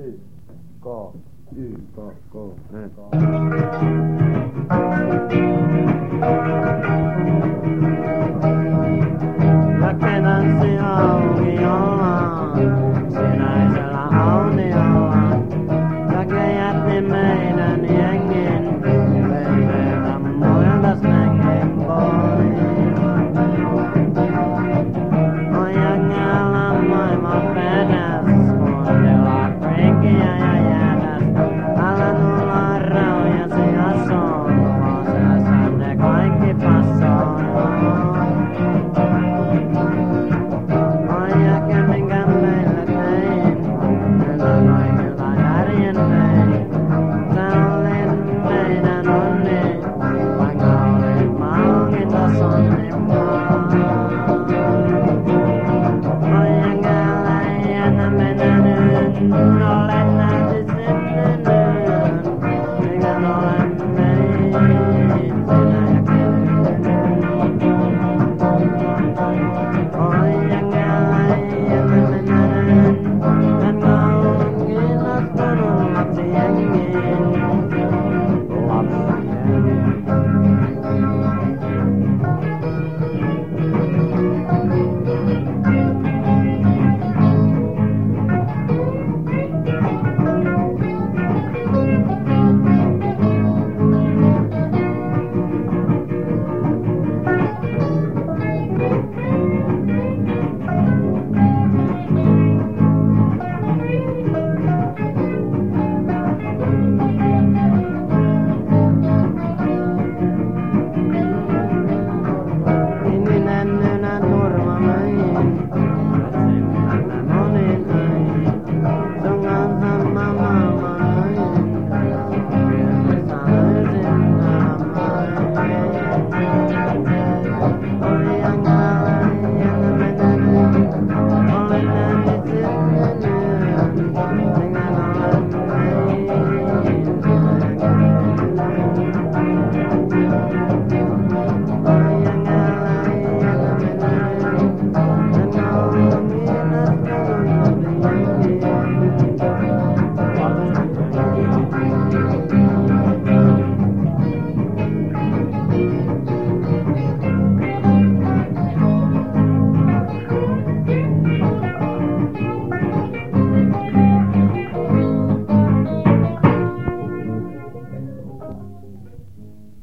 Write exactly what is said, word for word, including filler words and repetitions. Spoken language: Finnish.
Y, K, Y, K, K, näin. Rakennan se aukiolla, sinäisellä auniolla. Jakajat ne meidän jengin, vei meitä muilta snängin pois. On jengellä maailman peräs, kuuntella krinkiä ja jäädäs. Älä nulla raujasi asun, luosessa ne kaikki passoo. No let